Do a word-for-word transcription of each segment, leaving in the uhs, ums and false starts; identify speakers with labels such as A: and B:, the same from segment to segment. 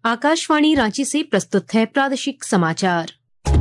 A: आकाशवाणी रांची से प्रस्तुत है प्रादेशिक समाचार।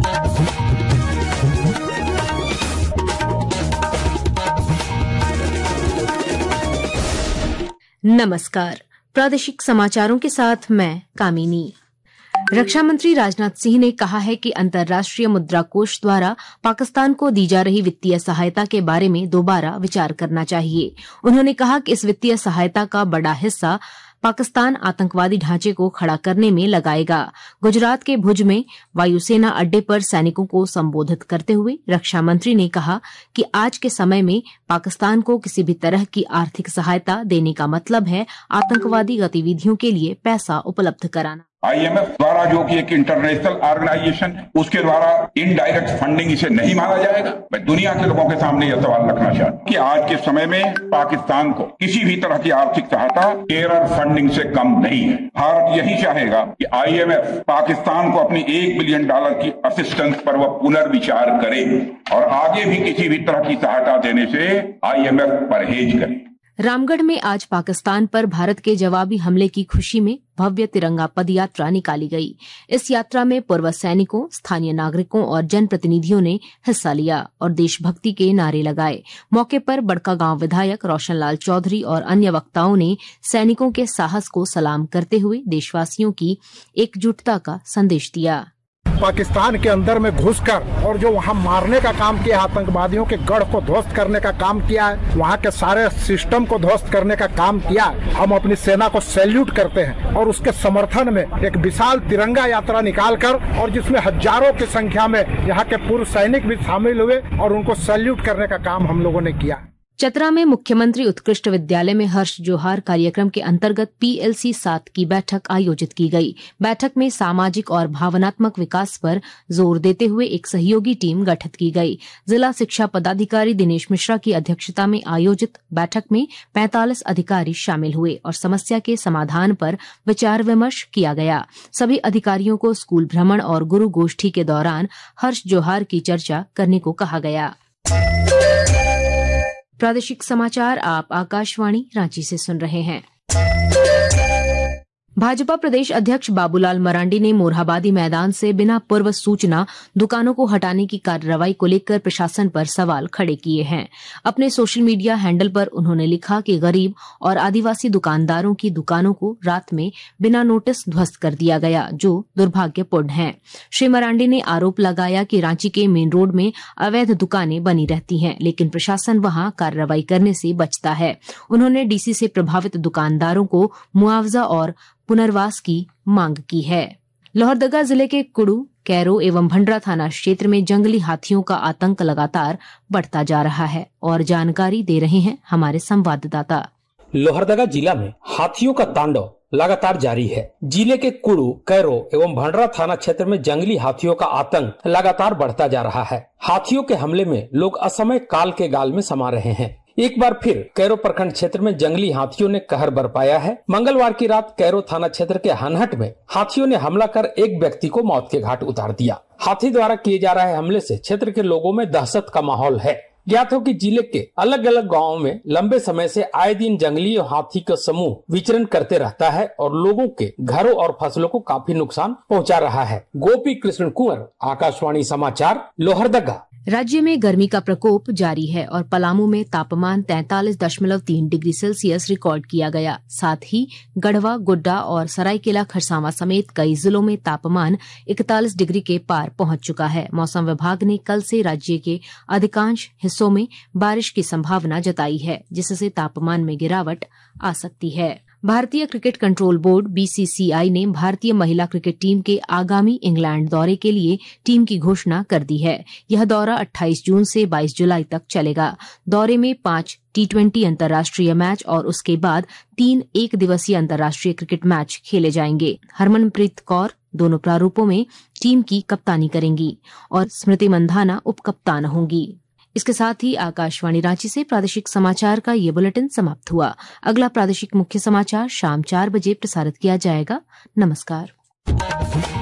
A: नमस्कार, प्रादेशिक समाचारों के साथ मैं कामिनी। रक्षा मंत्री राजनाथ सिंह ने कहा है कि अंतर्राष्ट्रीय मुद्रा कोष द्वारा पाकिस्तान को दी जा रही वित्तीय सहायता के बारे में दोबारा विचार करना चाहिए। उन्होंने कहा कि इस वित्तीय सहायता का बड़ा हिस्सा पाकिस्तान आतंकवादी ढांचे को खड़ा करने में लगाएगा। गुजरात के भुज में वायुसेना अड्डे पर सैनिकों को संबोधित करते हुए रक्षा मंत्री ने कहा कि आज के समय में पाकिस्तान को किसी भी तरह की आर्थिक सहायता देने का मतलब है आतंकवादी गतिविधियों के लिए पैसा उपलब्ध कराना।
B: आई एम एफ द्वारा जो कि एक इंटरनेशनल ऑर्गेनाइजेशन, उसके द्वारा इनडायरेक्ट फंडिंग इसे नहीं माना जाएगा। मैं दुनिया के लोगों के सामने यह सवाल रखना चाहता हूं कि आज के समय में पाकिस्तान को किसी भी तरह की आर्थिक सहायता टेरर फंडिंग से कम नहीं है। भारत यही चाहेगा कि आई एम एफ पाकिस्तान को अपनी एक बिलियन डॉलर की असिस्टेंस पर वह पुनर्विचार करे और आगे भी किसी भी तरह की सहायता देने से आई एम एफ परहेज करे।
A: रामगढ़ में आज पाकिस्तान पर भारत के जवाबी हमले की खुशी में भव्य तिरंगा पद यात्रा निकाली गई। इस यात्रा में पूर्व सैनिकों, स्थानीय नागरिकों और जनप्रतिनिधियों ने हिस्सा लिया और देशभक्ति के नारे लगाए। मौके पर बड़कागांव विधायक रोशनलाल चौधरी और अन्य वक्ताओं ने सैनिकों के साहस को सलाम करते हुए देशवासियों की एकजुटता का संदेश दिया।
C: पाकिस्तान के अंदर में घुसकर और जो वहाँ मारने का काम किया, आतंकवादियों के गढ़ को ध्वस्त करने का काम किया है, वहाँ के सारे सिस्टम को ध्वस्त करने का काम किया। हम अपनी सेना को सैल्यूट करते हैं और उसके समर्थन में एक विशाल तिरंगा यात्रा निकालकर और जिसमें हजारों की संख्या में यहाँ के पूर्व सैनिक भी शामिल हुए और उनको सैल्यूट करने का काम हम लोगों ने किया।
A: चतरा में मुख्यमंत्री उत्कृष्ट विद्यालय में हर्ष जोहार कार्यक्रम के अंतर्गत पी एल सी सात की बैठक आयोजित की गई। बैठक में सामाजिक और भावनात्मक विकास पर जोर देते हुए एक सहयोगी टीम गठित की गई। जिला शिक्षा पदाधिकारी दिनेश मिश्रा की अध्यक्षता में आयोजित बैठक में पैंतालीस अधिकारी शामिल हुए और समस्या के समाधान पर विचार विमर्श किया गया। सभी अधिकारियों को स्कूल भ्रमण और गुरु गोष्ठी के दौरान हर्ष जोहार की चर्चा करने को कहा गया। प्रादेशिक समाचार आप आकाशवाणी रांची से सुन रहे हैं। भाजपा प्रदेश अध्यक्ष बाबूलाल मरांडी ने मोरहाबादी मैदान से बिना पूर्व सूचना दुकानों को हटाने की कार्रवाई को लेकर प्रशासन पर सवाल खड़े किए हैं। अपने सोशल मीडिया हैंडल पर उन्होंने लिखा कि गरीब और आदिवासी दुकानदारों की दुकानों को रात में बिना नोटिस ध्वस्त कर दिया गया, जो दुर्भाग्यपूर्ण है। श्री मरांडी ने आरोप लगाया कि रांची के मेन रोड में अवैध दुकानें बनी रहती हैं, लेकिन प्रशासन वहां कार्रवाई करने से बचता है। उन्होंने डीसी से प्रभावित दुकानदारों को मुआवजा और पुनर्वास की मांग की है। लोहरदगा जिले के कुड़ू, कैरो एवं भंडरा थाना क्षेत्र में जंगली हाथियों का आतंक लगातार बढ़ता जा रहा है और जानकारी दे रहे हैं हमारे संवाददाता।
D: लोहरदगा जिला में हाथियों का तांडव लगातार जारी है। जिले के कुड़ू, कैरो एवं भंडरा थाना क्षेत्र में जंगली हाथियों का आतंक लगातार बढ़ता जा रहा है। हाथियों के हमले में लोग असमय काल के गाल में समा रहे हैं। एक बार फिर कैरो प्रखंड क्षेत्र में जंगली हाथियों ने कहर बरपाया है। मंगलवार की रात कैरो थाना क्षेत्र के हनहट में हाथियों ने हमला कर एक व्यक्ति को मौत के घाट उतार दिया। हाथी द्वारा किए जा रहे हमले से क्षेत्र के लोगों में दहशत का माहौल है। ज्ञात हो कि जिले के अलग अलग गाँवों में लंबे समय से आए दिन जंगली हाथी का समूह विचरण करते रहता है और लोगों के घरों और फसलों को काफी नुकसान पहुंचा रहा है। गोपी कृष्ण कुंवर, आकाशवाणी समाचार, लोहरदगा।
A: राज्य में गर्मी का प्रकोप जारी है और पलामू में तापमान तैंतालीस दशमलव तीन डिग्री सेल्सियस रिकॉर्ड किया गया। साथ ही गढ़वा, गोड्डा और सरायकेला खरसावां समेत कई जिलों में तापमान इकतालीस डिग्री के पार पहुंच चुका है। मौसम विभाग ने कल से राज्य के अधिकांश हिस्सों में बारिश की संभावना जताई है, जिससे तापमान में गिरावट आ सकती है। भारतीय cricket control board B C C I ने भारतीय महिला क्रिकेट टीम के आगामी इंग्लैंड दौरे के लिए टीम की घोषणा कर दी है। यह दौरा अट्ठाईस जून से बाईस जुलाई तक चलेगा। दौरे में पांच टी ट्वेंटी अंतर्राष्ट्रीय मैच और उसके बाद तीन एक दिवसीय अंतर्राष्ट्रीय क्रिकेट मैच खेले जाएंगे। हरमनप्रीत कौर दोनों प्रारूपों में टीम की कप्तानी करेंगी और स्मृति मंधाना उप कप्तान होंगी। इसके साथ ही आकाशवाणी रांची से प्रादेशिक समाचार का ये बुलेटिन समाप्त हुआ। अगला प्रादेशिक मुख्य समाचार शाम चार बजे प्रसारित किया जाएगा। नमस्कार।